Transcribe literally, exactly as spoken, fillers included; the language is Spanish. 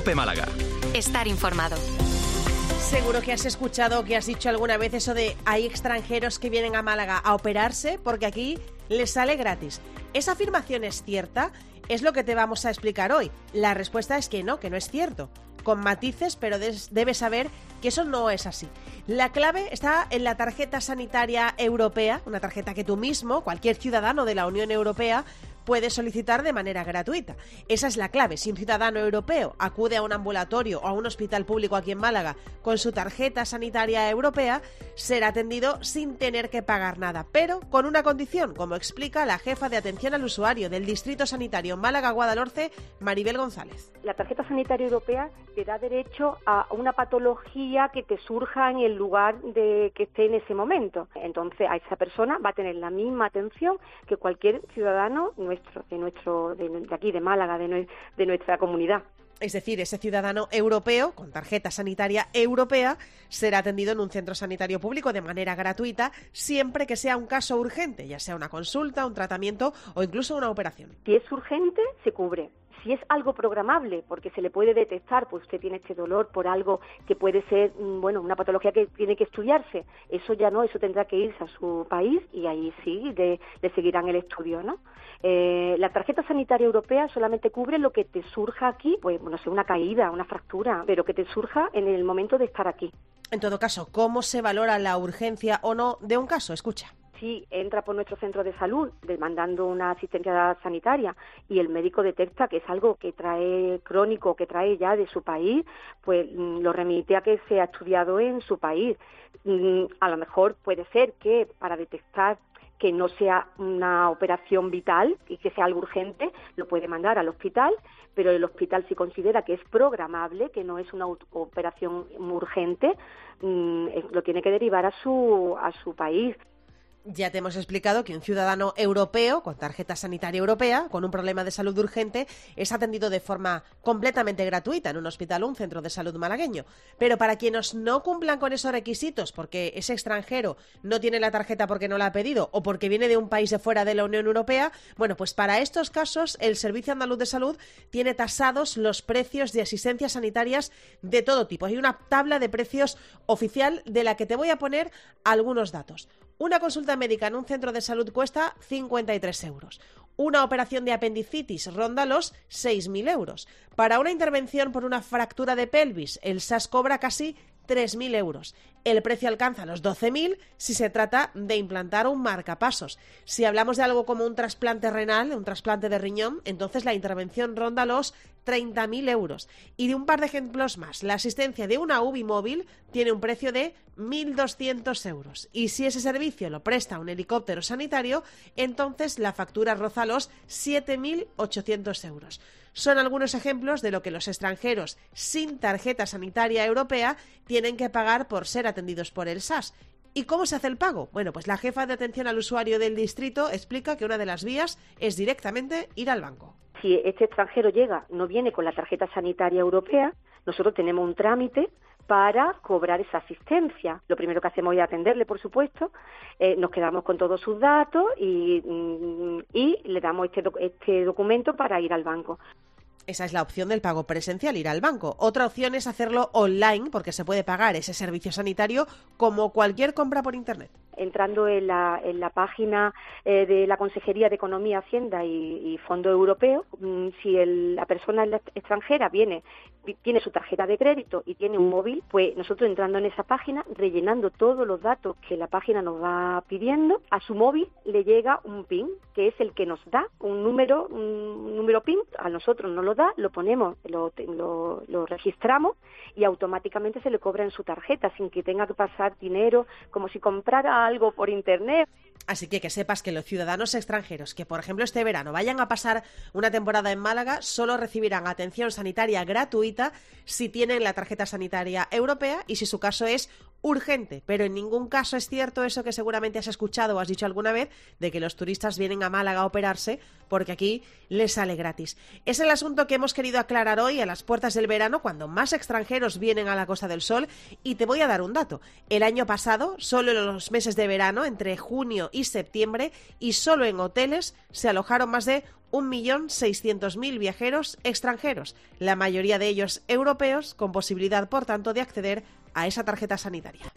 COPE Málaga. Estar informado. Seguro que has escuchado, que has dicho alguna vez eso de hay extranjeros que vienen a Málaga a operarse porque aquí les sale gratis. ¿Esa afirmación es cierta? Es lo que te vamos a explicar hoy. La respuesta es que no, que no es cierto. Con matices, pero des- debes saber que eso no es así. La clave está en la tarjeta sanitaria europea, una tarjeta que tú mismo, cualquier ciudadano de la Unión Europea, puede solicitar de manera gratuita. Esa es la clave. Si un ciudadano europeo acude a un ambulatorio o a un hospital público aquí en Málaga con su tarjeta sanitaria europea, será atendido sin tener que pagar nada, pero con una condición, como explica la jefa de atención al usuario del Distrito Sanitario Málaga-Guadalhorce, Maribel González. La tarjeta sanitaria europea te da derecho a una patología que te surja en el lugar de que esté en ese momento. Entonces, a esa persona va a tener la misma atención que cualquier ciudadano nuestro, de nuestro, de, de aquí, de Málaga, de, de nuestra comunidad. Es decir, ese ciudadano europeo con tarjeta sanitaria europea será atendido en un centro sanitario público de manera gratuita siempre que sea un caso urgente, ya sea una consulta, un tratamiento o incluso una operación. Si es urgente, se cubre. Si es algo programable, porque se le puede detectar, pues usted tiene este dolor por algo que puede ser, bueno, una patología que tiene que estudiarse, eso ya no, eso tendrá que irse a su país y ahí sí le, le seguirán el estudio, ¿no? Eh, la tarjeta sanitaria europea solamente cubre lo que te surja aquí, pues no sé, una caída, una fractura, pero que te surja en el momento de estar aquí. En todo caso, ¿cómo se valora la urgencia o no de un caso? Escucha. Si entra por nuestro centro de salud demandando una asistencia sanitaria y el médico detecta que es algo que trae crónico, que trae ya de su país, pues lo remite a que sea estudiado en su país. A lo mejor puede ser que para detectar que no sea una operación vital y que sea algo urgente, lo puede mandar al hospital, pero el hospital si considera que es programable, que no es una operación urgente, lo tiene que derivar a su, a su país. Ya te hemos explicado que un ciudadano europeo con tarjeta sanitaria europea, con un problema de salud urgente, es atendido de forma completamente gratuita en un hospital o un centro de salud malagueño. Pero para quienes no cumplan con esos requisitos, porque ese extranjero no tiene la tarjeta porque no la ha pedido o porque viene de un país de fuera de la Unión Europea, bueno, pues para estos casos el Servicio Andaluz de Salud tiene tasados los precios de asistencias sanitarias de todo tipo. Hay una tabla de precios oficial de la que te voy a poner algunos datos. Una consulta médica en un centro de salud cuesta cincuenta y tres euros. Una operación de apendicitis ronda los seis mil euros. Para una intervención por una fractura de pelvis, el S A S cobra casi tres mil euros. El precio alcanza los doce mil si se trata de implantar un marcapasos. Si hablamos de algo como un trasplante renal, un trasplante de riñón, entonces la intervención ronda los treinta mil euros. Y de un par de ejemplos más, la asistencia de una U B I móvil tiene un precio de mil doscientos euros. Y si ese servicio lo presta un helicóptero sanitario, entonces la factura roza los siete mil ochocientos euros. Son algunos ejemplos de lo que los extranjeros sin tarjeta sanitaria europea tienen que pagar por ser atendidos por el S A S. ¿Y cómo se hace el pago? Bueno, pues la jefa de atención al usuario del distrito explica que una de las vías es directamente ir al banco. Si este extranjero llega, no viene con la tarjeta sanitaria europea, nosotros tenemos un trámite para cobrar esa asistencia. Lo primero que hacemos es atenderle, por supuesto, eh, nos quedamos con todos sus datos y, y le damos este, doc- este documento para ir al banco. Esa es la opción del pago presencial, ir al banco. Otra opción es hacerlo online, porque se puede pagar ese servicio sanitario como cualquier compra por Internet. Entrando en la, en la página eh, de la Consejería de Economía, Hacienda y, y Fondo Europeo, mmm, si el, la persona extranjera viene, tiene su tarjeta de crédito y tiene un móvil, pues nosotros entrando en esa página, rellenando todos los datos que la página nos va pidiendo, a su móvil le llega un PIN, que es el que nos da un número, un número PIN, a nosotros nos lo da, lo ponemos, lo, lo, lo registramos y automáticamente se le cobra en su tarjeta sin que tenga que pasar dinero, como si comprara algo por Internet. Así que que sepas que los ciudadanos extranjeros que, por ejemplo, este verano vayan a pasar una temporada en Málaga solo recibirán atención sanitaria gratuita si tienen la tarjeta sanitaria europea y si su caso es urgente, pero en ningún caso es cierto eso que seguramente has escuchado o has dicho alguna vez de que los turistas vienen a Málaga a operarse porque aquí les sale gratis. Es el asunto que hemos querido aclarar hoy a las puertas del verano cuando más extranjeros vienen a la Costa del Sol y te voy a dar un dato. El año pasado, solo en los meses de verano, entre junio y septiembre, y solo en hoteles se alojaron más de un millón seiscientos mil viajeros extranjeros, la mayoría de ellos europeos, con posibilidad, por tanto, de acceder a esa tarjeta sanitaria.